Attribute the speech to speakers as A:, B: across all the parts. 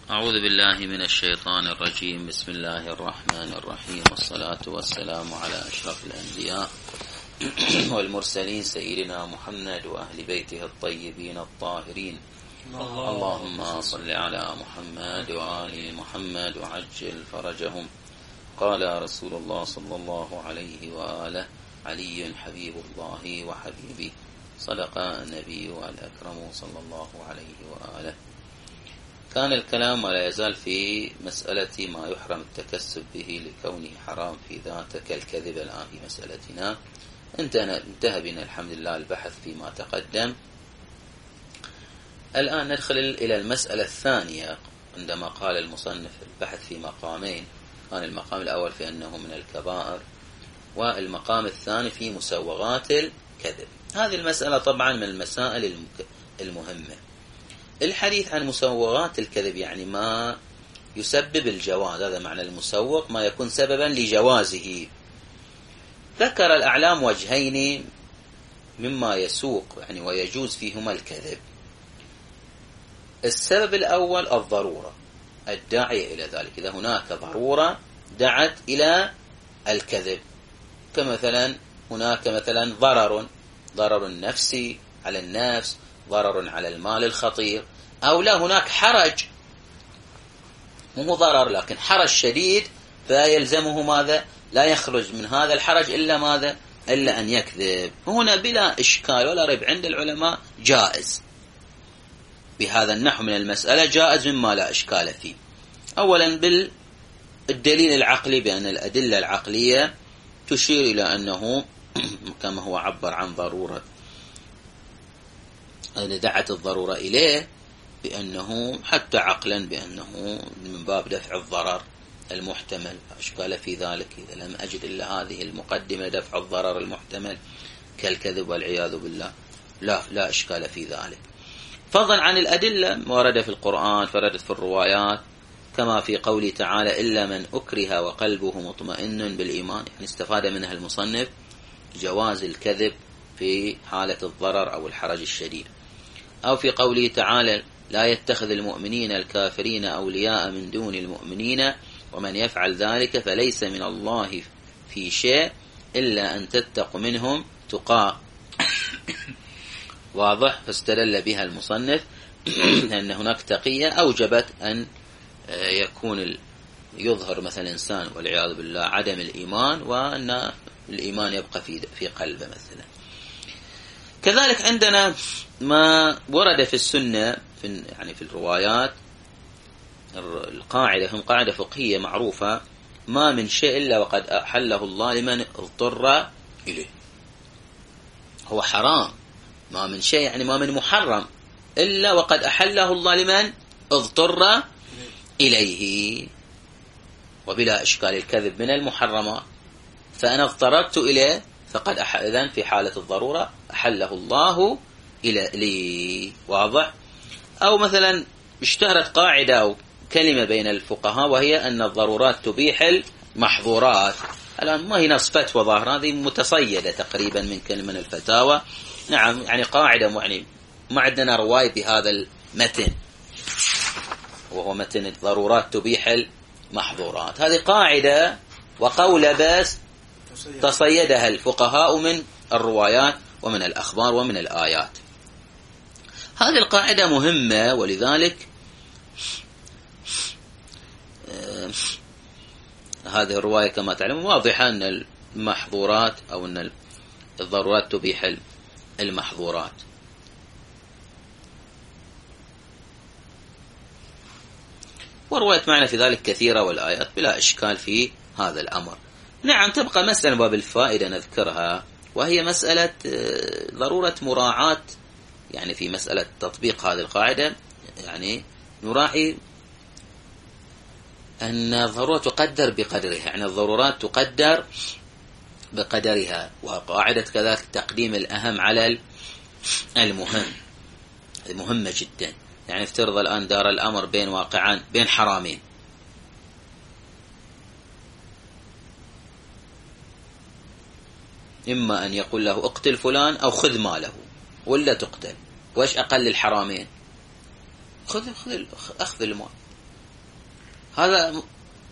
A: أعوذ بالله من الشيطان الرجيم. بسم الله الرحمن الرحيم، والصلاة والسلام على أشرف الأنبياء والمرسلين سيدنا محمد وأهل بيته الطيبين الطاهرين. اللهم صل على محمد وآل محمد وعجل فرجهم. قال رسول الله صلى الله عليه وآله: علي حبيب الله وحبيبي. صدق النبي الأكرم صلى الله عليه وآله. كان الكلام ولا يزال في مسألة ما يحرم التكسب به لكونه حرام في ذاته كالكذب. الآن في مسألتنا انتهى بنا الحمد لله البحث فيما تقدم. الآن ندخل إلى المسألة الثانية عندما قال المصنف البحث في مقامين. كان المقام الأول في أنه من الكبائر، والمقام الثاني في مسوغات الكذب. هذه المسألة طبعا من المسائل المهمة. الحديث عن مسوغات الكذب يعني ما يسبب الجواز، هذا معنى المسوغ، ما يكون سببا لجوازه. ذكر الأعلام وجهين مما يسوق يعني ويجوز فيهما الكذب. السبب الأول الضرورة الداعية إلى ذلك، إذا هناك ضرورة دعت إلى الكذب، كمثلا هناك مثلا ضرر نفسي على النفس، ضرر على المال الخطير، أو لا هناك حرج، مو ضرر لكن حرج شديد، فيلزمه ماذا؟ لا يخرج من هذا الحرج إلا ماذا؟ إلا أن يكذب. هنا بلا إشكال ولا ريب عند العلماء جائز بهذا النحو من المسألة، جائز مما لا إشكال فيه. أولا بالدليل العقلي، بأن الأدلة العقلية تشير إلى أنه كما هو عبر عن ضرورة دعت الضرورة إليه، بأنه حتى عقلا بأنه من باب دفع الضرر المحتمل، أشكال في ذلك إذا لم أجد إلا هذه المقدمة دفع الضرر المحتمل كالكذب والعياذ بالله، لا إشكال في ذلك. فضلا عن الأدلة ورد في القرآن، فردت في الروايات، كما في قوله تعالى: إلا من أكره وقلبه مطمئن بالإيمان، يعني استفاد منها المصنف جواز الكذب في حالة الضرر أو الحرج الشديد. أو في قوله تعالى: لا يتخذ المؤمنين الكافرين أولياء من دون المؤمنين ومن يفعل ذلك فليس من الله في شيء إلا أن تتقوا منهم تقى. واضح. فاستدل بها المصنف أن هناك تقية أوجبت أن يكون يظهر مثلا إنسان والعياذ بالله عدم الإيمان، وأن الإيمان يبقى في قلبه مثلا. كذلك عندنا ما ورد في السنة يعني في الروايات، القاعدة هم قاعدة فقهية معروفة: ما من شيء إلا وقد أحله الله لمن اضطر إليه. هو حرام، ما من شيء يعني ما من محرم إلا وقد أحله الله لمن اضطر إليه. وبلا إشكال الكذب من المحرمات، فأنا اضطررت إليه فقد إذن في حالة الضرورة أحله الله لي. واضح. أو مثلا اشتهرت قاعدة أو كلمة بين الفقهاء، وهي أن الضرورات تبيح المحظورات. الآن ما هي نص فتوى ظاهرة، هذه متصيدة تقريبا من كلمة الفتاوى. نعم، يعني قاعدة يعني ما عندنا رواية بهذا المتن، وهو متن الضرورات تبيح المحظورات. هذه قاعدة وقول بس تصيدها الفقهاء من الروايات ومن الأخبار ومن الآيات. هذه القاعدة مهمة، ولذلك هذه الرواية كما تعلم واضحة أن المحظورات أو أن الضرورات تبيح المحظورات. وروايات معنى في ذلك كثيرة، والآيات بلا إشكال في هذا الأمر. نعم، تبقى مسألة باب الفائدة نذكرها، وهي مسألة ضرورة مراعاة، يعني في مسألة تطبيق هذه القاعدة يعني نراعي أن الضرورة تقدر بقدرها، يعني الضرورات تقدر بقدرها. وقاعدة كذلك تقديم الأهم على المهم، مهمة جدا. يعني افترض الآن دار الأمر بين واقعان بين حرامين، إما أن يقول له اقتل فلان أو خذ ماله، ولا تقتل. وإيش أقل الحرامين؟ أخذ المال. هذا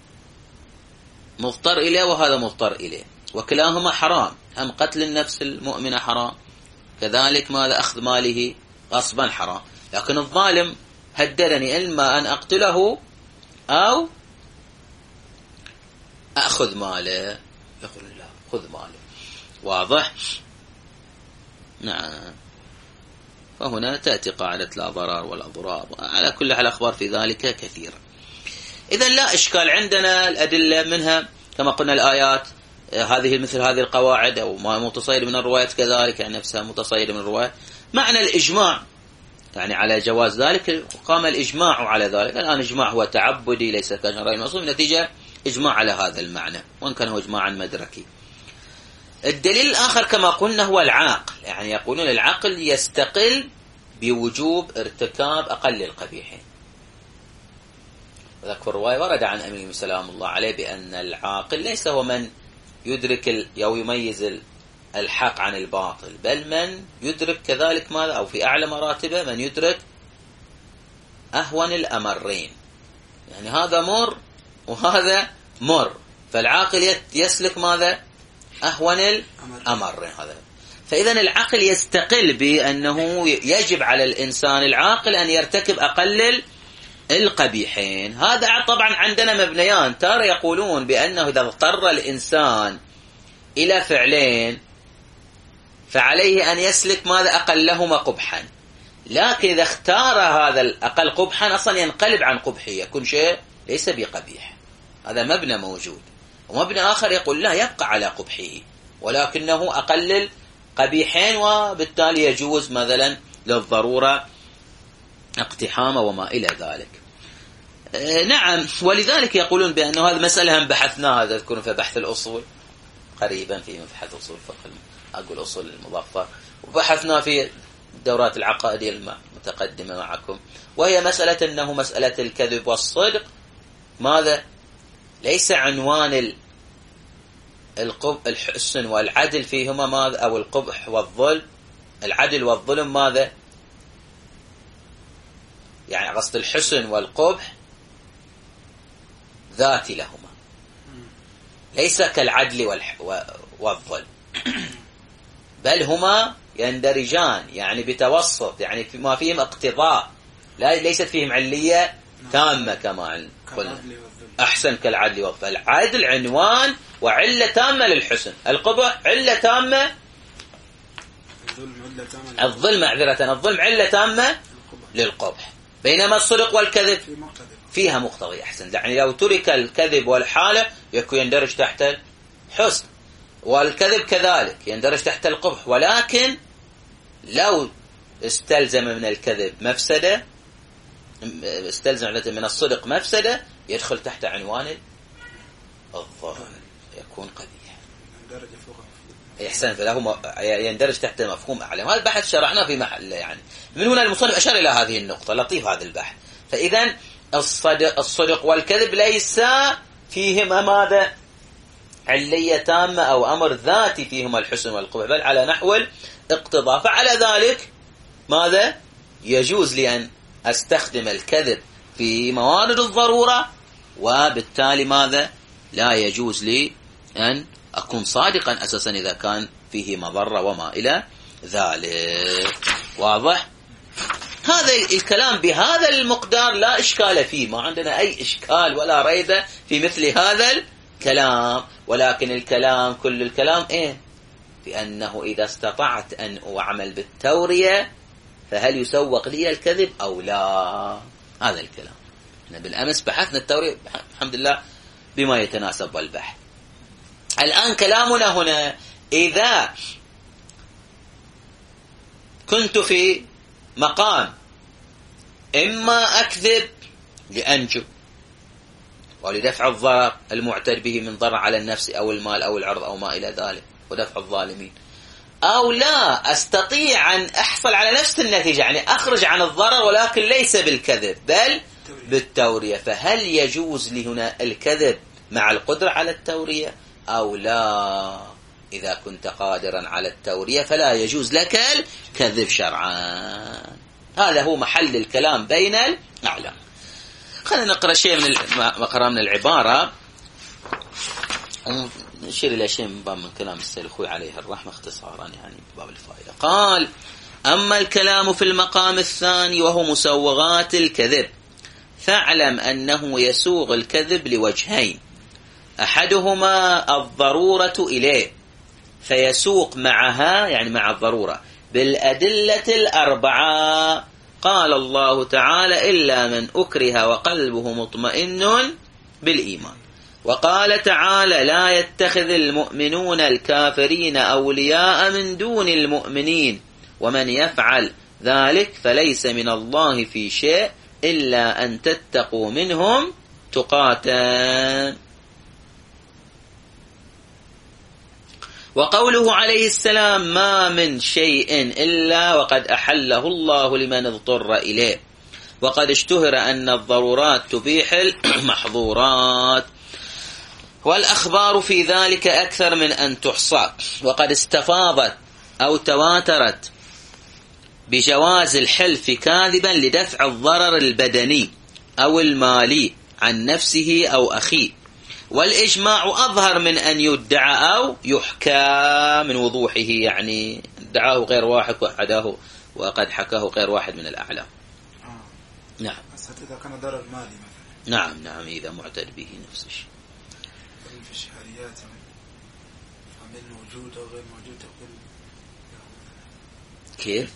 A: مضطر إليه وهذا مضطر إليه، وكلاهما حرام. هم قتل النفس المؤمنة حرام، كذلك ماذا أخذ ماله غصبا حرام. لكن الظالم هددني إما أن أقتله أو أخذ ماله، يقول لا خذ ماله. واضح؟ نعم. فهنا تأتي قاعدة لا ضرر ولا ضرار. على كل حال الأخبار في ذلك كثيرة. إذن لا إشكال، عندنا الأدلة منها كما قلنا الآيات هذه مثل هذه القواعد، أو ما متصيد من الروايات كذلك، يعني نفسها متصيد من الروايات. معنى الإجماع يعني على جواز ذلك، قام الإجماع على ذلك. الآن إجماع هو تعبدي ليس كشرعي مصروف، نتيجة إجماع على هذا المعنى، وإن كان هو إجماعا مدركي. الدليل الآخر كما قلنا هو العاقل، يعني يقولون العقل يستقل بوجوب ارتكاب أقل القبيحين. وذلك الرواية ورد عن أمير سلام الله عليه بأن العاقل ليس هو من يدرك أو يميز الحق عن الباطل، بل من يدرك كذلك ماذا، أو في أعلى مراتبه من يدرك أهون الأمرين، يعني هذا مر وهذا مر، فالعاقل يسلك ماذا أهون الأمرين هذا. فإذا العقل يستقل بأنه يجب على الإنسان العاقل أن يرتكب أقل القبيحين. هذا طبعا عندنا مبنيان، ترى يقولون بأنه إذا اضطر الإنسان إلى فعلين فعليه أن يسلك ماذا أقلهما قبحا، لكن إذا اختار هذا الأقل قبحا أصلا ينقلب عن قبحه، يكون شيء ليس بقبيح. هذا مبنى موجود. ومبنى آخر يقول لا، يبقى على قبحه ولكنه أقل قبيحين، وبالتالي يجوز مثلا للضرورة اقتحام وما إلى ذلك. نعم. ولذلك يقولون بأنه هذه مسألة هم بحثناها، تذكرون في بحث الأصول قريبا، في مبحث أصول فقه، أقول أصول المظفر، وبحثنا في الدورات العقائدية المتقدمة معكم، وهي مسألة أنه مسألة الكذب والصدق ماذا ليس عنوان الحسن والعدل فيهما ماذا، أو القبح والظلم، العدل والظلم ماذا، يعني قصد الحسن والقبح ذاتي لهما، ليس كالعدل والظلم، بل هما يندرجان يعني بتوسط، يعني ما فيهم اقتضاء، ليست فيهم علية تامة كما قلنا. أحسن كالعدل والظلم، العدل عنوان وعلة تامة للحسن، القبح علة تامة، الظلم معذرة، الظلم علة تامة للقبح، بينما الصدق والكذب فيها مقتضي. أحسن، يعني لو ترك الكذب والحالة يكون يندرج تحت الحسن، والكذب كذلك يندرج تحت القبح، ولكن لو استلزم من الكذب مفسدة، استلزم من الصدق مفسدة، يدخل تحت عنوان الظلم، يكون قبيح. يحسن، فله يندرج تحت مفهوم أعلى. هذا البحث شرعناه في محل، يعني من هنا المصنف أشار إلى هذه النقطة، لطيف هذا البحث. فإذا الصدق والكذب ليس فيهما ماذا علية تامة أو أمر ذاتي فيهما الحسن والقبح، بل على نحو الاقتضاء. فعلى ذلك ماذا يجوز لي أن أستخدم الكذب في موارد الضرورة، وبالتالي ماذا لا يجوز لي أن أكون صادقا أساسا إذا كان فيه مضرة وما إلى ذلك. واضح؟ هذا الكلام بهذا المقدار لا إشكال فيه، ما عندنا أي إشكال ولا ريبة في مثل هذا الكلام. ولكن الكلام كل الكلام إيه؟ بأنه إذا استطعت أن أعمل بالتورية فهل يسوق لي الكذب أو لا؟ هذا الكلام. احنا بالأمس بحثنا التورية الحمد لله بما يتناسب والبحث. الآن كلامنا هنا إذا كنت في مقام إما أكذب لأنجو ولدفع الضرر المعتد به من ضرر على النفس أو المال أو العرض أو ما إلى ذلك ودفع الظالمين، أو لا أستطيع أن أحصل على نفس النتيجة، يعني أخرج عن الضرر ولكن ليس بالكذب بل بالتورية، فهل يجوز لي هنا الكذب مع القدرة على التورية أو لا؟ إذا كنت قادرا على التورية فلا يجوز لك الكذب شرعا. هذا هو محل الكلام بين الأعلام. خلينا نقرأ شيء من ما قرأ من العبارة، نشير إلى شيء من باب من كلام السيد الخوي عليه الرحمة اختصارا يعني بباب الفائدة. قال: أما الكلام في المقام الثاني وهو مسوغات الكذب، فاعلم أنه يسوغ الكذب لوجهين: أحدهما الضرورة إليه، فيسوق معها يعني مع الضرورة بالأدلة الأربعة. قال الله تعالى: إلا من أكره وقلبه مطمئن بالإيمان. وقال تعالى: لا يتخذ المؤمنون الكافرين أولياء من دون المؤمنين ومن يفعل ذلك فليس من الله في شيء إلا أن تتقوا منهم تقاتا. وقوله عليه السلام: ما من شيء إلا وقد أحله الله لمن اضطر إليه. وقد اشتهر أن الضرورات تبيح المحظورات، والأخبار في ذلك أكثر من أن تحصى. وقد استفاضت أو تواترت بجواز الحلف كاذبا لدفع الضرر البدني أو المالي عن نفسه أو أخيه، والإجماع أظهر من أن يدعى أو يحكى من وضوحه، يعني ادعاه غير واحد وقد حكاه غير واحد من الأعلام. نعم.
B: إذا كان ضرر مالي مثلا.
A: نعم إذا معتد به نفس الشيء.
B: في الشهريات فمن موجود أو غير موجود تقول
A: كيف؟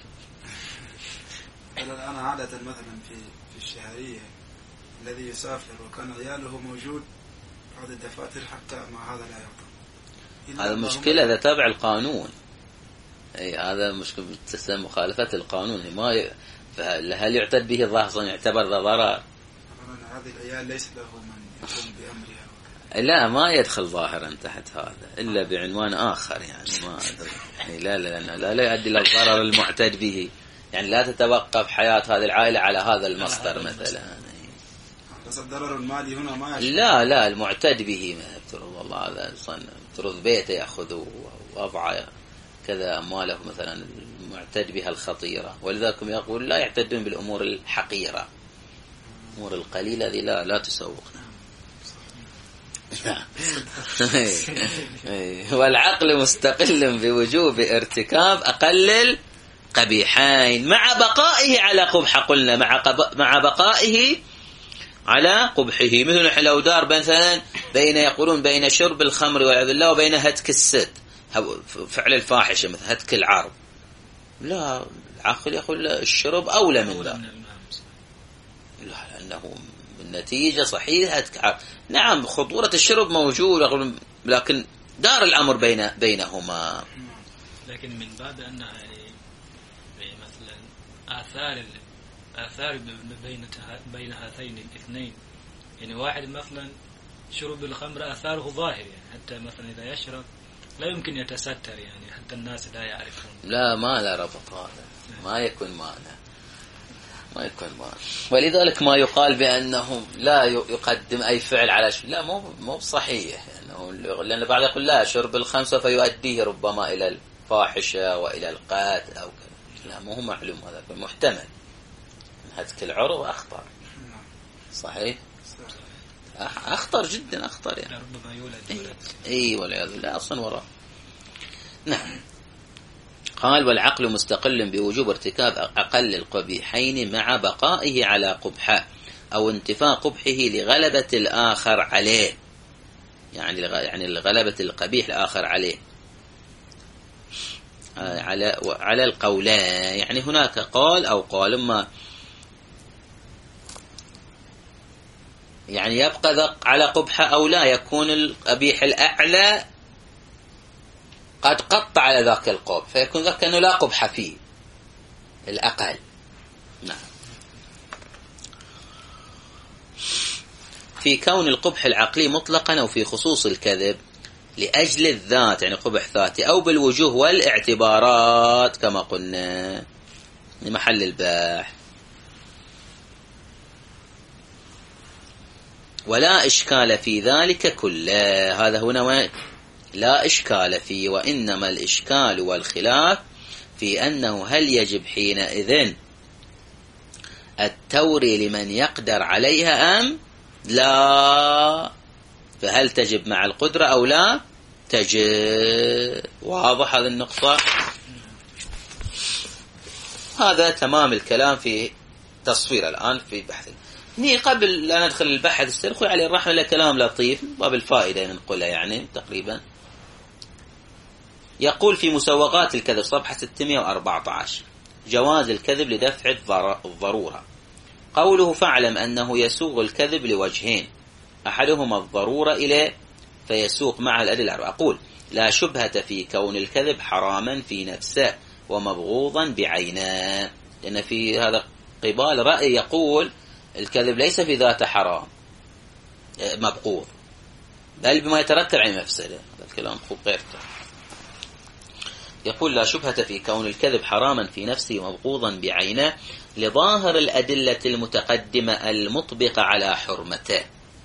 B: أنا عادة مثلا في الشهرية الذي يسافر وكان عياله موجود بعض الدفاتر حتى مع هذا لا يعطى.
A: هذا مشكلة إذا تابع القانون. أي هذا مشكلة تسمى مخالفة القانون. ما هل يعتد به الظاهر يعتبر ضرر؟
B: هذه العيال ليس له من يقوم بأمرها.
A: لا ما يدخل ظاهرا تحت هذا إلا بعنوان آخر، يعني ما يعني لا يؤدي إلى الضرر المعتد به، يعني لا تتوقف حياة هذه العائلة على هذا المصدر مثلا.
B: بس الضرر المالي هنا ما يشمل.
A: لا المعتد به ما يفترض والله هذا افترض بيته يأخذ وضع كذا أمواله مثلا المعتد بها الخطيرة، ولذلك يقول لا يعتدون بالأمور الحقيرة، الأمور القليلة هذه لا تسوق. والعقل مستقل بوجوب ارتكاب أقل القبيحين مع بقائه على قبح. قلنا مع بقائه على قبحه. مثل لو دار مثلا يقولون بين شرب الخمر والعياذ بالله وبين هتك السد، فعل الفاحشة مثل هتك العرض، لا العقل يقول الشرب أولى من ذا، لأنه بالنتيجة صحيح هتك عرض. نعم خطورة الشرب موجودة، لكن دار الأمر بينهما.
C: لكن من باب أن مثلا آثار بين هاتين الاثنين، يعني واحد مثلا شرب الخمر آثاره ظاهر، يعني حتى مثلا إذا يشرب لا يمكن يتستر، يعني حتى الناس لا يعرفون.
A: ما لا ربط هذا، ما يكون معنى. ولذلك ما يقال بأنه لا يقدم أي فعل على شيء، لا مو صحيح، يعني لأن بعض يقول لا شرب الخمر سوف يؤديه ربما إلى الفاحشة وإلى القتل أو كذا، لا مو معلوم، هذا محتمل. هتك العرض أخطر، صحيح أخطر جدا، أخطر يعني
C: ربما يولد
A: والعياذ بالله أصلا وراء. نعم. قال: والعقل مستقل بوجوب ارتكاب أقل القبيحين مع بقائه على قبحه أو انتفاء قبحه لغلبة الآخر عليه، يعني لغلبة القبيح الآخر عليه على القولان. يعني هناك قال أو قال ما يعني يبقى ذق على قبحه أو لا، يكون القبيح الأعلى قد قطع على ذاك القبح، فيكون ذاك أنه لا قبح فيه الأقل. نعم. في كون القبح العقلي مطلقا أو في خصوص الكذب لأجل الذات، يعني قبح ذاتي، أو بالوجوه والاعتبارات كما قلنا لمحل الباحث. ولا إشكال في ذلك كله، هذا هنا لا إشكال فيه، وإنما الإشكال والخلاف في أنه هل يجب حينئذ التورية لمن يقدر عليها أم لا؟ فهل تجب مع القدرة أو لا تجب؟ واضح هذه النقطة؟ هذا تمام الكلام في تصوير الآن في بحث. هني قبل لا ندخل البحث استرخوا عليه الرحمة له كلام لطيف باب الفائدة نقولها يعني تقريبا. يقول في مسوغات الكذب صفحة 614 جواز الكذب لدفع الضرورة. قوله فاعلم أنه يسوغ الكذب لوجهين أحدهما الضرورة إليه فيسوق مع الأدلة. أقول لا شبهة في كون الكذب حراما في نفسه ومبغوضا بعينه، لأن في هذا قبال رأي يقول الكذب ليس في ذاته حرام مبغوض بل بما يترتب على مفسده. هذا الكلام غير. يقول لا شبهة في كون الكذب حراما في نفسه ومبغوضا بعينه لظاهر الأدلة المتقدمة المطبقة على حرمته.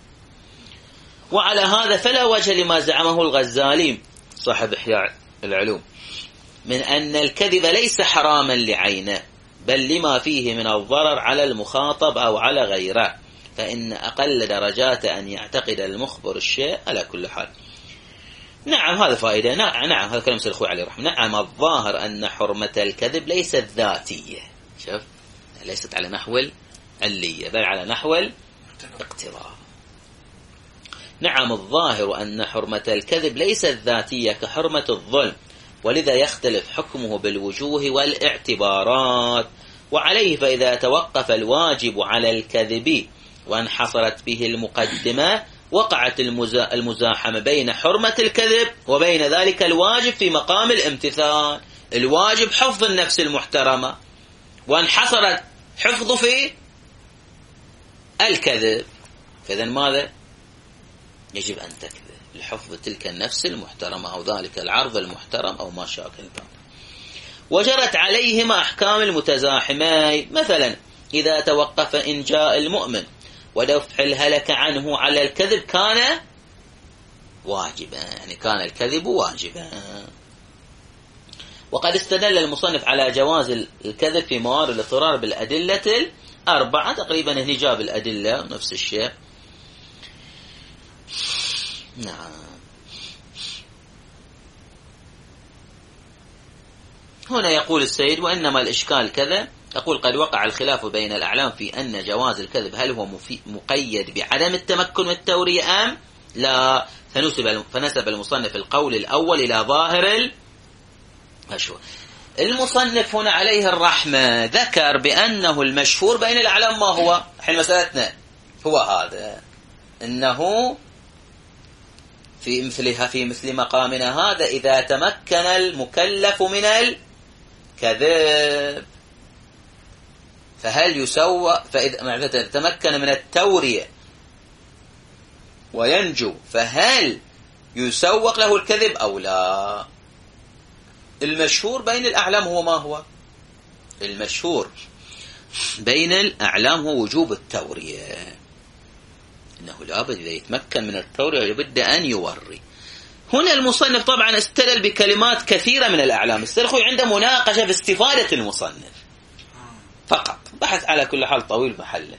A: وعلى هذا فلا وجه لما زعمه الغزالي صاحب إحياء العلوم من أن الكذب ليس حراما لعينه بل لما فيه من الضرر على المخاطب أو على غيره، فإن أقل درجات أن يعتقد المخبر الشيء على كل حال. نعم هذا فائدة. نعم هذا كلام سيد الخوي عليه الرحمة. نعم الظاهر أن حرمة الكذب ليست ذاتية، شوف ليست على نحو العلية بل على نحو الاقتضاء. نعم الظاهر أن حرمة الكذب ليست ذاتية كحرمة الظلم، ولذا يختلف حكمه بالوجوه والاعتبارات. وعليه فإذا توقف الواجب على الكذب وانحصرت به المقدمة وقعت المزاحمة بين حرمة الكذب وبين ذلك الواجب في مقام الامتثال. الواجب حفظ النفس المحترمة وانحصرت حفظه في الكذب، فإذا ماذا يجب أن تكذب لحفظ تلك النفس المحترمة أو ذلك العرض المحترم أو ما شاء كذا. وجرت عليهما أحكام المتزاحمين. مثلا إذا توقف إنجاء المؤمن ودفع الهلك عنه على الكذب كان واجبا، يعني كان الكذب واجبا. وقد استدل المصنف على جواز الكذب في موارد الاضطرار بالأدلة الأربعة. تقريبا هنا جاب الأدلة نفس الشيء. نعم هنا يقول السيد وإنما الإشكال كذا. يقول قد وقع الخلاف بين الأعلام في أن جواز الكذب هل هو مقيد بعدم التمكن من التورية أم لا، فنسب المصنف القول الأول إلى ظاهر المشهور. المصنف هنا عليه الرحمة ذكر بأنه المشهور بين الأعلام ما هو؟ حين مسألتنا هو هذا، أنه في مثل مقامنا هذا إذا تمكن المكلف من الكذب فهل يسوى، فإذا تمكن من التورية وينجو فهل يسوق له الكذب أو لا؟ المشهور بين الأعلام هو ما هو؟ المشهور بين الأعلام هو وجوب التورية، إنه لابد إذا يتمكن من التورية لابد أن يوري. هنا المصنف طبعا استدل بكلمات كثيرة من الأعلام. السلخوي عنده مناقشة في استفادة المصنف فقط، بحث على كل حال طويل محله.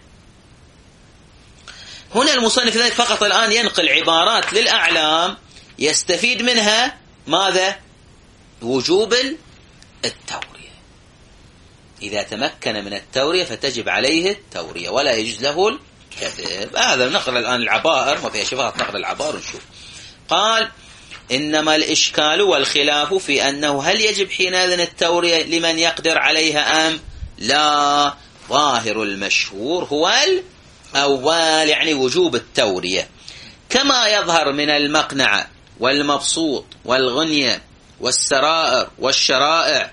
A: هنا المصنف ذلك فقط الآن ينقل عبارات للأعلام يستفيد منها ماذا؟ وجوب التورية. إذا تمكن من التورية فتجب عليه التورية ولا يجوز له الكذب. هذا نقرأ الآن العبائر، ما فيها شفاء، نقرأ العبائر ونشوف. قال إنما الإشكال والخلاف في أنه هل يجب حينئذ التورية لمن يقدر عليها أم لا. ظاهر المشهور هو الأول، يعني وجوب التورية، كما يظهر من المقنعة والمبسوط والغنية والسرائر والشرائع.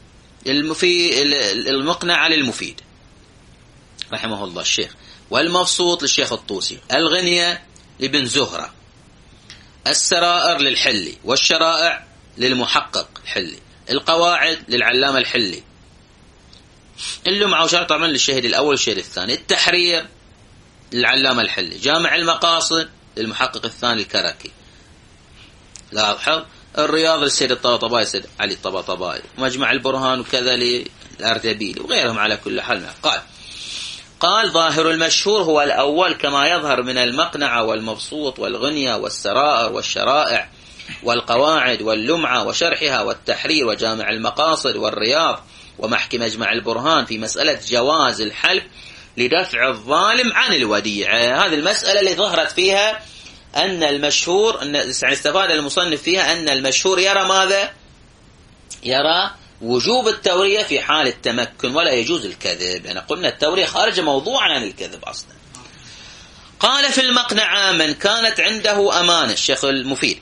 A: المقنعة للمفيد رحمه الله الشيخ، والمبسوط للشيخ الطوسي، الغنية لابن زهرة، السرائر للحلي، والشرائع للمحقق الحلي، القواعد للعلامة الحلي، اللمعة وشرط طبعا للشهيد الأول والشهيد الثاني، التحرير للعلامة الحلي، جامع المقاصد للمحقق الثاني الكركي، لاحظ، الرياض للسيد الطباطبائي السيد علي الطباطبائي، مجمع البرهان وكذا للأردبيلي وغيرهم على كل حال. قال قال ظاهر المشهور هو الأول كما يظهر من المقنعة والمبسوط والغنية والسرائر والشرائع والقواعد واللمعة وشرحها والتحرير وجامع المقاصد والرياض ومحكي مجمع البرهان في مسألة جواز الحلف لدفع الظالم عن الوديعة. هذه المسألة اللي ظهرت فيها أن المشهور، استفاد المصنف فيها أن المشهور يرى ماذا؟ يرى وجوب التورية في حال التمكن ولا يجوز الكذب، لأن قلنا التورية خارج موضوع عن الكذب أصلا. قال في المقنعة من كانت عنده أمانة، الشيخ المفيد،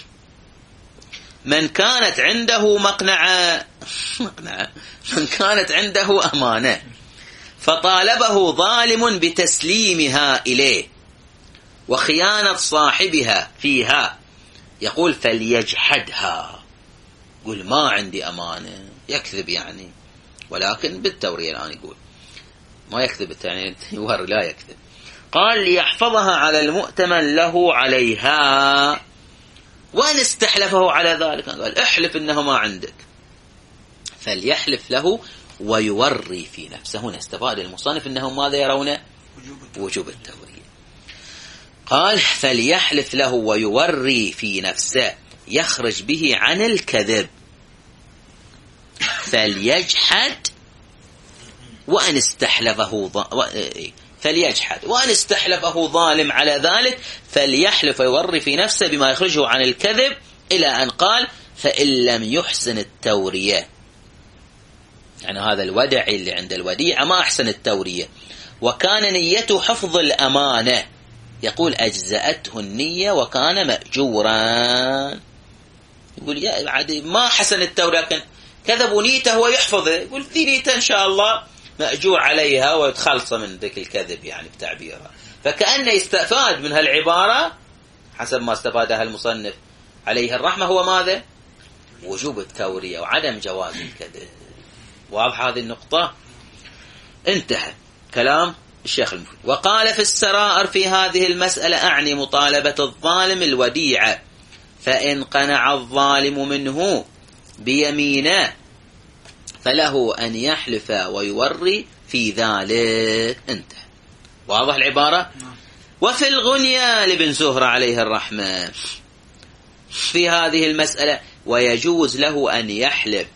A: من كانت عنده مقنعة من كانت عنده أمانة فطالبه ظالم بتسليمها إليه وخيانة صاحبها فيها، يقول فليجحدها، يقول ما عندي أمانة، يكذب يعني، ولكن بالتورية الآن يقول ما يكذب يعني لا يكذب. قال ليحفظها على المؤتمن له عليها، وإن استحلفه على ذلك قال احلف إنه ما عندك، فليحلف له ويوري في نفسه. هنا استفاد المصنف إنهم ماذا يرون؟ وجوب التورية. قال فليحلف له ويوري في نفسه يخرج به عن الكذب، فليجحد وأن استحلفه فليجحد وأن استحلفه ظالم على ذلك فليحلف ويوري في نفسه بما يخرجه عن الكذب، إلى أن قال فإن لم يحسن التورية، يعني هذا الودع اللي عند الوديعة ما أحسن التورية وكان نيته حفظ الأمانة، يقول أجزأته النية وكان مأجورا. يقول يا عادي ما حسن التورية لكن كذب ونيته هو يحفظه، يقول في نيته إن شاء الله مأجور عليها ويتخلص من ذلك الكذب يعني بتعبيرها. فكأنه يستفاد من هالعبارة حسب ما استفادها المصنف عليه الرحمة هو ماذا؟ وجوب التورية وعدم جواز الكذب. واضح هذه النقطة؟ انتهى كلام الشيخ المفيد. وقال في السرائر في هذه المسألة أعني مطالبة الظالم الوديعة، فإن قنع الظالم منه بيمينه فله أن يحلف ويوري في ذلك. انتهى. واضح العبارة؟ وفي الغنية لابن زهرة عليه الرحمة في هذه المسألة ويجوز له أن يحلف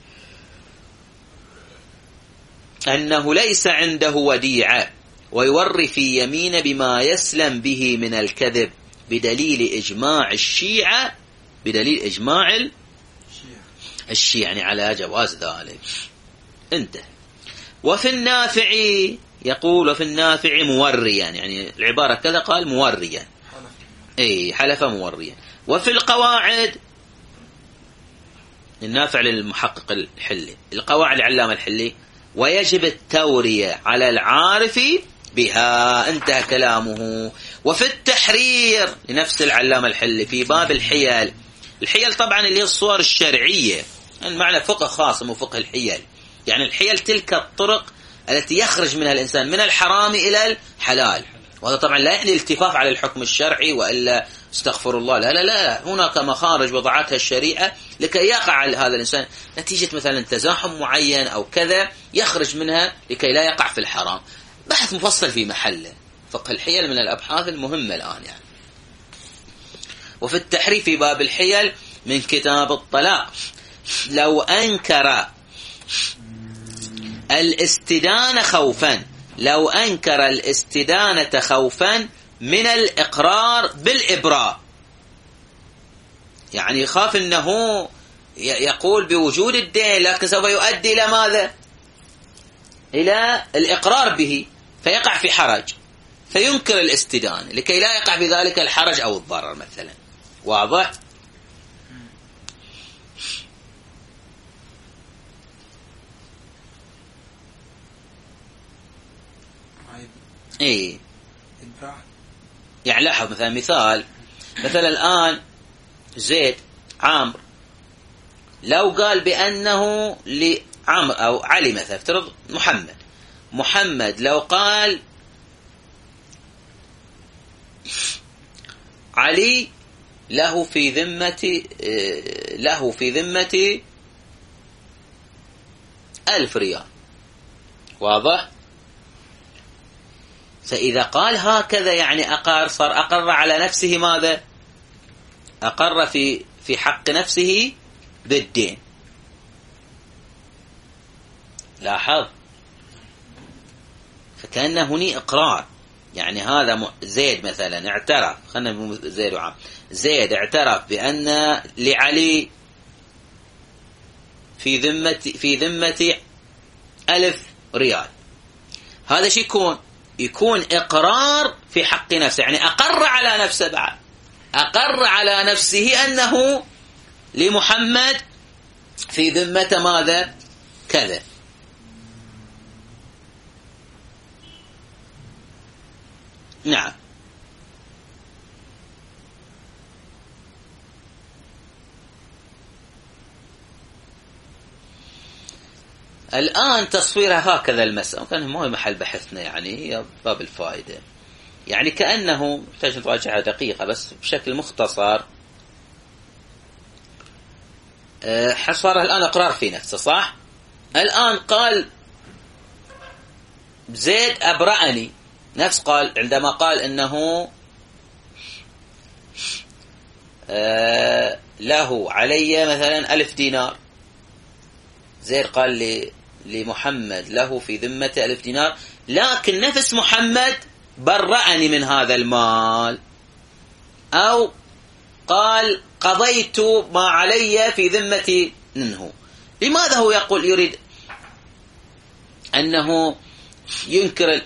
A: أنه ليس عنده وديعة ويوري في يمين بما يسلم به من الكذب بدليل إجماع الشيعة، بدليل إجماع الشيعة يعني على جواز ذلك. انتهى. وفي النافع يقول وفي النافع موريا، يعني العبارة كذا قال موريا، حلف موريا. وفي القواعد النافع للمحقق الحلي، القواعد العلامة الحلي ويجب التورية على العارف بها. انتهى كلامه. وفي التحرير لنفس العلامة الحلي في باب الحيل، الحيل طبعا اللي هي الصور الشرعية، المعنى فقه خاص مو فقه الحيل، يعني الحيل تلك الطرق التي يخرج منها الإنسان من الحرام إلى الحلال، وهذا طبعا لا يعني الالتفاف على الحكم الشرعي وإلا استغفر الله، لا لا لا، هناك مخارج وضعتها الشريعة لكي يقع هذا الإنسان نتيجة مثلا تزاحم معين أو كذا يخرج منها لكي لا يقع في الحرام. بحث مفصل في محله، فقه الحيل من الأبحاث المهمة الآن يعني. وفي التحريف في باب الحيل من كتاب الطلاق لو أنكر الاستدانة خوفا، لو أنكر الاستدانة خوفا من الإقرار بالإبراء، يعني يخاف أنه يقول بوجود الدين لكن سوف يؤدي إلى ماذا؟ إلى الإقرار به فيقع في حرج فينكر الاستدانة لكي لا يقع في ذلك الحرج أو الضرر مثلا. واضح؟ يعني لاحظ مثلا مثلا الآن زيد عامر لو قال بأنه لعمر أو علي مثلا افترض محمد لو قال علي له في ذمة 1000 ريال، واضح؟ فإذا قال هكذا يعني أقر، صار أقر على نفسه ماذا؟ أقر في حق نفسه بالدين. لاحظ، فكأن هني إقرار. يعني هذا زيد مثلا اعترف، خلنا نقول زيد وعام، زيد اعترف بأن لعلي في ذمة 1000 ريال. هذا شيء يكون إقرار في حق نفسه، يعني أقر على نفسه، بعد أقر على نفسه أنه لمحمد في ذمة ماذا؟ كذا. نعم. الآن تصويرها هكذا المسألة، كان مو محل بحثنا، يعني هي باب الفائدة. يعني كأنه محتاج نراجعها دقيقة بس بشكل مختصر. حصر الآن إقرار في نفسه، صح؟ الآن قال زيد أبرأني، نفس قال عندما قال إنه له علي مثلا 1000 دينار. زيد قال لمحمد له في ذمة 1000 دينار، لكن نفس محمد برأني من هذا المال، أو قال قضيت ما علي في ذمة منه. لماذا هو يريد أنه ينكر؟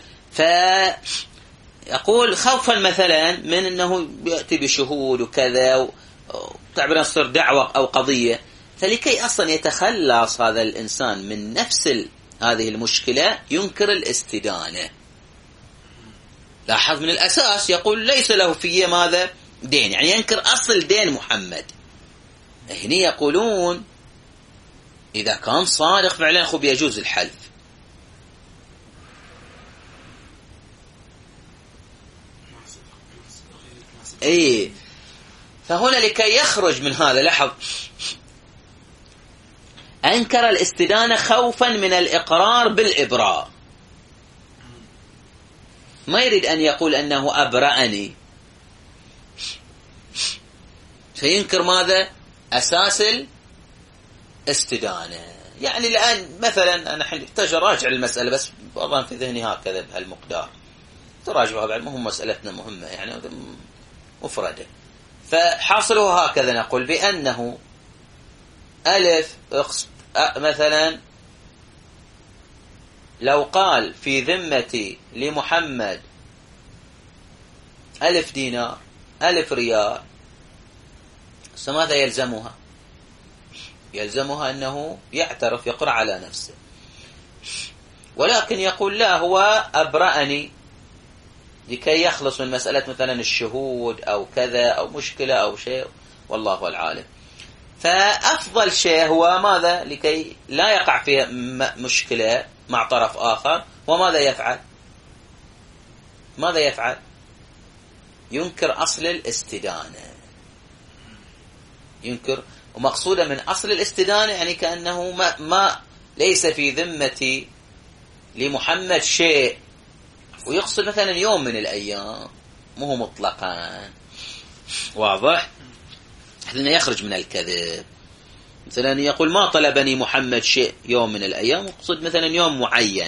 A: فيقول خوفا مثلا من أنه يأتي بشهود وكذا، وتعبير تصير دعوة أو قضية. فلكي أصلا يتخلص هذا الإنسان من نفس هذه المشكلة ينكر الاستدانة. لاحظ من الأساس يقول ليس له في ماذا؟ دين، يعني ينكر أصل دين محمد. هنا يقولون إذا كان صادق فعلا أخو بيجوز الحلف. إيه، فهنا لكي يخرج من هذا، لاحظ، أنكر الاستدانة خوفا من الإقرار بالإبراء. ما يريد أن يقول أنه أبرأني، فينكر ماذا؟ أساس الاستدانة. يعني الآن مثلا أنا احتاج أراجع المسألة، بس أظن في ذهني هكذا بهالمقدار، تراجعها بعد، مهم مسألتنا مهمة يعني مفردة. فحاصله هكذا، نقول بأنه 1000 مثلا لو قال في ذمتي لمحمد 1000 دينار 1000 ريال، فماذا يلزمها؟ يلزمها أنه يعترف، يقر على نفسه. ولكن يقول لا، هو أبرأني لكي يخلص من مسألة مثلا الشهود أو كذا أو مشكلة أو شيء، والله العالم. فأفضل شيء هو ماذا؟ لكي لا يقع في مشكلة مع طرف آخر، وماذا يفعل؟ ماذا يفعل؟ ينكر أصل الاستدانة. ينكر، ومقصودة من أصل الاستدانة يعني كأنه ما ليس في ذمتي لمحمد شيء، ويقصد مثلا يوم من الأيام، مو مطلقا. واضح؟ لأنه يخرج من الكذب. مثلا يقول ما طلبني محمد شيء يوم من الأيام، ويقصد مثلا يوم معين.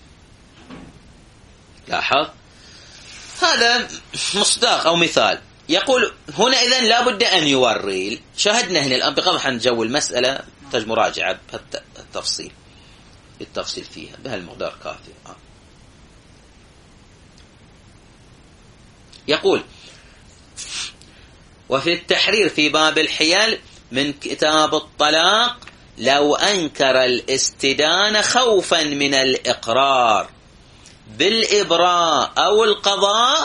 A: لاحظ، هذا مصداق أو مثال. يقول هنا إذن لابد أن يوري. شاهدنا هنا الآن بقضح عن جو المسألة، تحتاج مراجعة التفصيل فيها بهالمقدار كافي. يقول وفي التحرير في باب الحيل من كتاب الطلاق: لو أنكر الاستدانة خوفا من الإقرار بالإبراء أو القضاء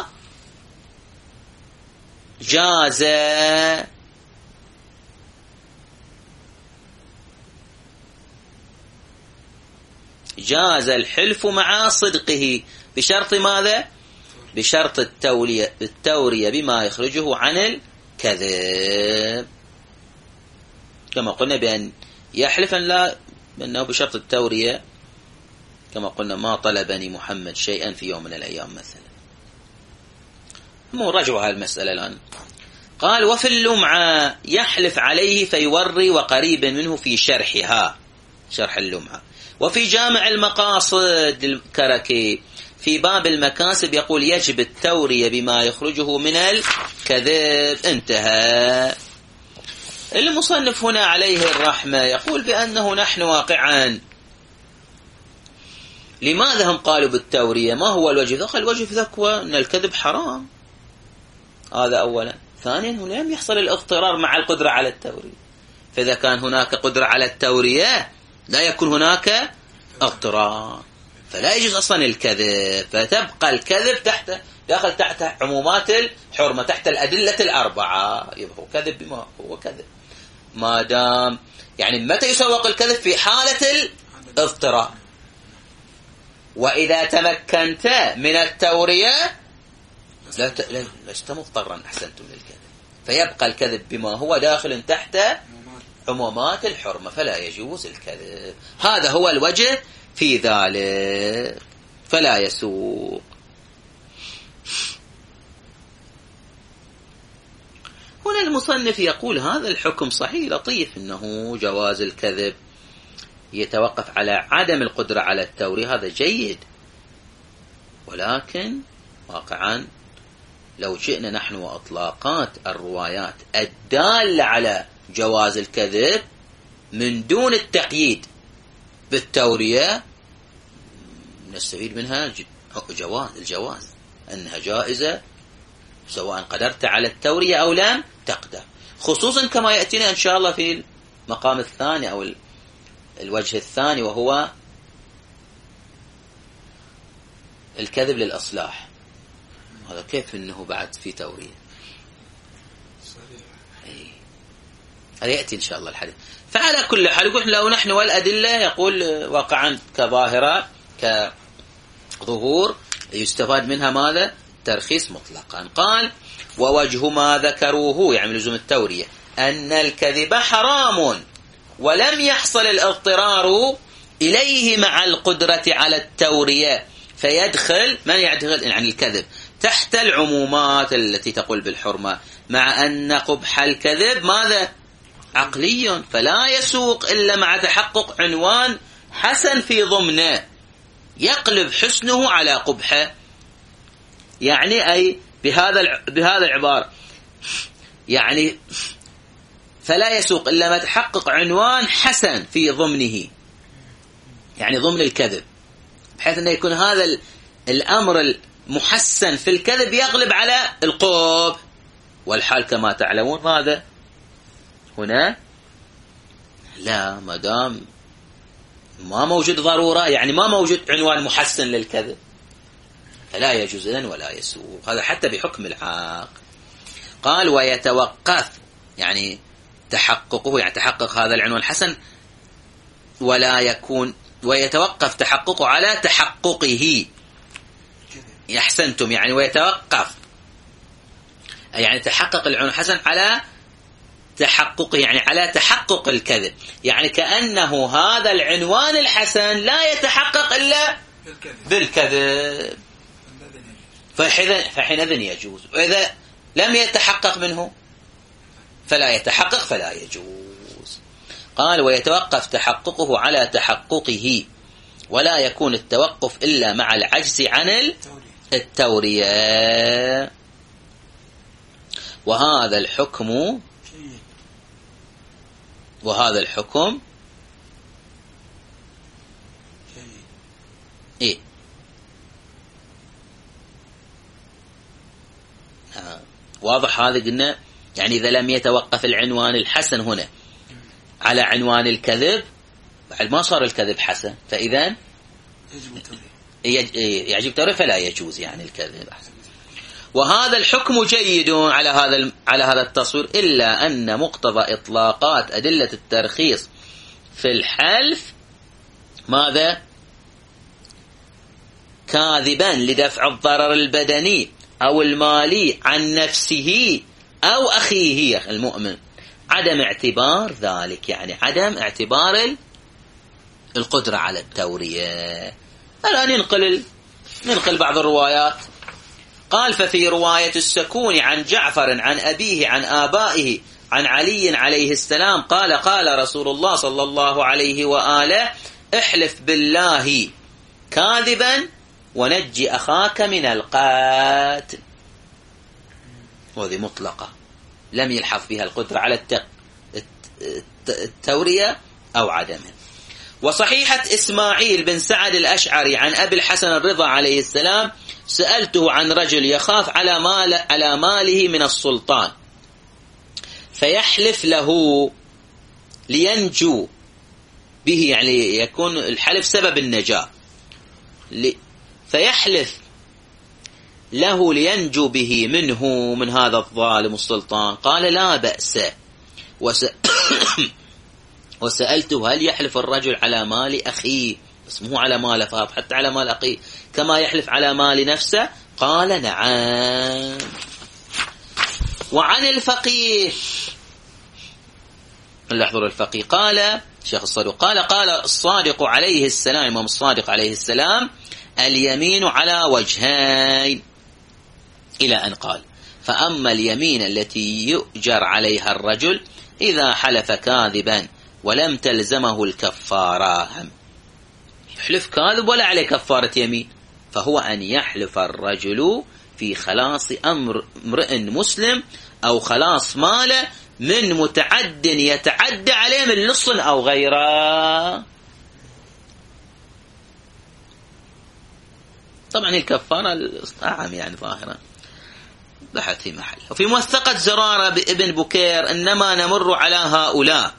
A: جاز الحلف مع صدقه، بشرط ماذا؟ بشرط التورية بما يخرجه عن الكذب، كما قلنا بأن يحلف أن لا، أنه بشرط التورية، كما قلنا ما طلبني محمد شيئا في يوم من الأيام مثلا. مو رجعوا هذه المسألة الآن. قال وفي اللمعة يحلف عليه فيوري وقريب منه في شرحها، شرح اللمعة. وفي جامع المقاصد الكركي في باب المكاسب يقول يجب التورية بما يخرجه من الكذب. انتهى. المصنف هنا عليه الرحمة يقول بأنه نحن واقعا لماذا هم قالوا بالتورية؟ ما هو الوجه؟ قال الوجه في ذكوى أن الكذب حرام، هذا أولا. ثانيا لم يحصل الاضطرار مع القدرة على التورية، فإذا كان هناك قدرة على التورية لا يكون هناك اضطرار، فلا يجوز أصلا الكذب، فتبقى الكذب داخل تحت عمومات الحرمة، تحت الأدلة الأربعة. يبقى كذب بما هو كذب، ما دام يعني متى يسوق الكذب؟ في حالة الاضطرار. وإذا تمكنت من التورية لست مضطرا، أحسنتم للكذب، فيبقى الكذب بما هو داخل تحت عمومات الحرمة، فلا يجوز الكذب. هذا هو الوجه في ذلك، فلا يسوق. هنا المصنف يقول هذا الحكم صحيح لطيف، إنه جواز الكذب يتوقف على عدم القدرة على التورية، هذا جيد. ولكن واقعا لو جئنا نحن وأطلاقات الروايات الدالة على جواز الكذب من دون التقييد بالتورية نستفيد منها الجواز أنها جائزة سواء قدرت على التورية أو لم تقدر، خصوصا كما يأتينا إن شاء الله في المقام الثاني أو الوجه الثاني، وهو الكذب للأصلاح. هذا كيف أنه بعد في تورية؟ هذا يأتي إن شاء الله الحديث. فعلى كل حال يقول لو نحن والأدلة يقول واقعا كظاهرة كظهور يستفاد منها ماذا؟ ترخيص مطلقا. قال ووجه ما ذكروه يعني لزوم التورية أن الكذب حرام ولم يحصل الاضطرار إليه مع القدرة على التورية، فيدخل من يدخل يعني الكذب تحت العمومات التي تقول بالحرمة، مع أن قبح الكذب ماذا؟ عقلي، فلا يسوق إلا مع تحقق عنوان حسن في ضمنه يقلب حسنه على قبحه. يعني أي بهذا العبارة يعني فلا يسوق إلا ما تحقق عنوان حسن في ضمنه، يعني ضمن الكذب، بحيث أنه يكون هذا الأمر المحسن في الكذب يغلب على القبح. والحال كما تعلمون ماذا هنا؟ لا، ما دام ما موجود ضرورة يعني ما موجود عنوان محسن للكذب فلا يجوز إذن ولا يسوق، هذا حتى بحكم العاق. قال ويتوقف يعني تحققه يعني تحقق هذا العنوان الحسن ولا يكون، ويتوقف تحققه على تحققه. يحسنتم يعني ويتوقف يعني تحقق العنوان الحسن على تحققه يعني على تحقق الكذب، يعني كأنه هذا العنوان الحسن لا يتحقق إلا بالكذب، فحينئذ يجوز. وإذا لم يتحقق منه فلا يتحقق فلا يجوز. قال ويتوقف تحققه على تحققه ولا يكون التوقف إلا مع العجز عن التورية. وهذا الحكم إيه؟ واضح هذا قلنا يعني إذا لم يتوقف العنوان الحسن هنا على عنوان الكذب بعد ما صار الكذب حسن، فإذا يجب التورية فلا يجوز يعني الكذب. وهذا الحكم جيد على هذا التصوير، إلا أن مقتضى إطلاقات أدلة الترخيص في الحلف ماذا؟ كاذبا لدفع الضرر البدني أو المالي عن نفسه أو أخيه المؤمن، عدم اعتبار ذلك يعني عدم اعتبار القدرة على التورية. الآن ننقل بعض الروايات قال ففي رواية السكون عن جعفر عن أبيه عن آبائه عن علي عليه السلام قال قال رسول الله صلى الله عليه وآله احلف بالله كاذبا ونجي أخاك من القاتل. وهذه مطلقة لم يلحظ بها القدرة على التورية أو عدمه. وصحيحة إسماعيل بن سعد الأشعري عن أبي الحسن الرضا عليه السلام سألته عن رجل يخاف على ماله من السلطان فيحلف له لينجو به، يعني يكون الحلف سبب النجاة، فيحلف له لينجو به منه من هذا الظالم السلطان. قال لا بأس. وسألته هل يحلف الرجل على مال أخيه، بس مو على مال فاض، حتى على مال أخيه كما يحلف على مال نفسه؟ قال نعم. وعن الفقيه نلاحظ الفقيه قال شيخ الصدوق قال الصادق عليه السلام، إمام الصادق عليه السلام اليمين على وجهين، إلى أن قال فأما اليمين التي يؤجر عليها الرجل إذا حلف كاذبا ولم تلزمه الكفارة، يحلف كاذب ولا عليه كفارة يمين، فهو أن يحلف الرجل في خلاص امرئ مسلم أو خلاص ماله من متعد يتعدى عليه من لص أو غيره. طبعا الكفارة أعم يعني ظاهرا، بحث في محل. وفي موثقة زرارة بابن بكير إنما نمر على هؤلاء،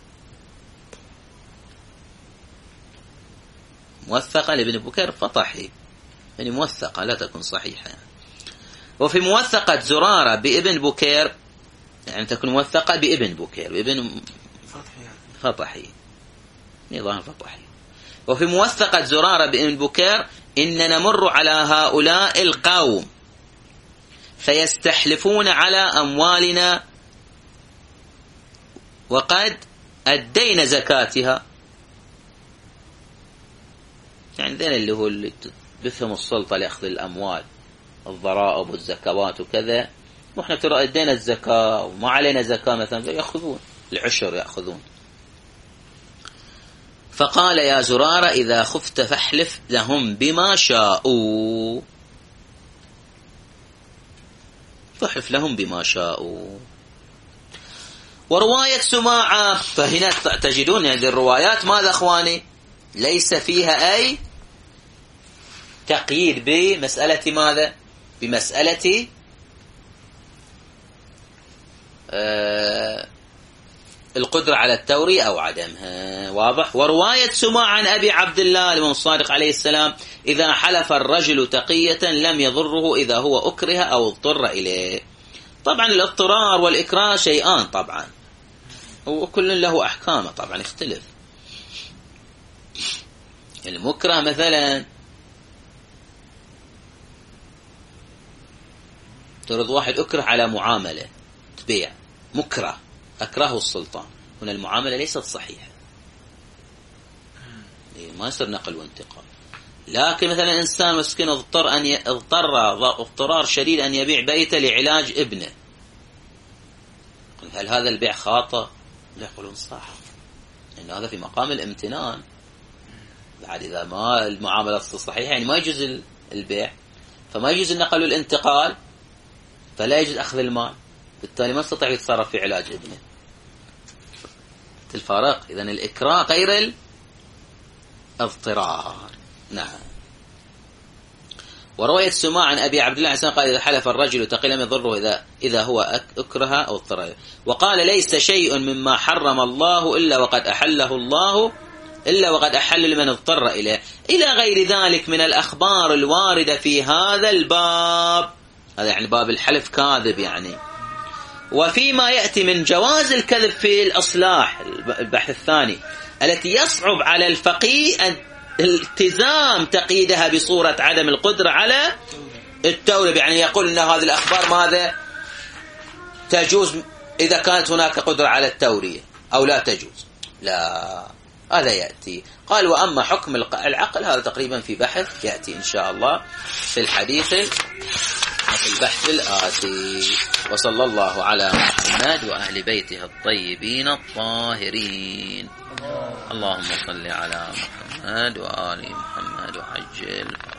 A: موثقة لابن بكير فطحي، يعني موثقة لا تكون صحيحة. وفي موثقة زرارة بابن بكير يعني تكون موثقة بابن بكير بابن فطحي، نظام فطحي. وفي موثقة زرارة بابن بكير إن نمر على هؤلاء القوم فيستحلفون على أموالنا وقد أدينا زكاتها، يعني ذين اللي هو اللي بفهم السلطة لأخذ الأموال، الضرائب والزكوات وكذا، وإحنا ترى أدينا الزكاة وما علينا زكاة مثلا، يأخذون العشر يأخذون. فقال يا زرارة إذا خفت فاحلف لهم بما شاءوا، فاحلف لهم بما شاءوا. ورواية سماعة، فهنا تجدون هذه الروايات ماذا أخواني؟ ليس فيها أي تقييد بمسألة ماذا؟ بمسألة القدرة على التورية أو عدمها، واضح. ورواية سماع عن أبي عبد الله الإمام الصادق عليه السلام إذا حلف الرجل تقية لم يضره إذا هو أكره أو اضطر إليه. طبعا الاضطرار والإكراه شيئان طبعا، وكل له أحكامه طبعا يختلف. المكره مثلا ترد واحد أكره على معاملة تبيع، مكره أكرهه السلطان، هنا المعاملة ليست صحيحة، ما يصير نقل وانتقال. لكن مثلا إنسان مسكين اضطرار شديد أن يبيع بيته لعلاج ابنه، هل هذا البيع خاطئ؟ لا يقولون صح، لأن هذا في مقام الامتنان. بعد إذا ما المعاملة صحيحة يعني ما يجوز البيع، فما يجوز النقل والانتقال، فلا يجوز أخذ المال، بالتالي ما استطيع يتصرف في علاج ابنه. الفارق إذن الإكراه غير الاضطرار. نعم. ورواية سماع عن أبي عبد الله عن قال إذا حلف الرجل تقي لم يضره إذا هو أكره أو اضطر، وقال ليس شيء مما حرم الله إلا وقد أحله الله إلا وقد أحل لمن اضطر إليه، إلى غير ذلك من الأخبار الواردة في هذا الباب. هذا يعني باب الحلف كاذب يعني. وفيما يأتي من جواز الكذب في الأصلاح، البحث الثاني التي يصعب على الفقيه التزام تقييدها بصورة عدم القدرة على التورية، يعني يقول أن هذه الأخبار ماذا تجوز إذا كانت هناك قدرة على التورية أو لا تجوز، لا، هذا يأتي. قال وأما حكم العقل هذا تقريبا في بحث يأتي إن شاء الله في الحديث وفي البحث الآتي. وصلى الله على محمد وأهل بيته الطيبين الطاهرين. اللهم صل على محمد وآل محمد وعجل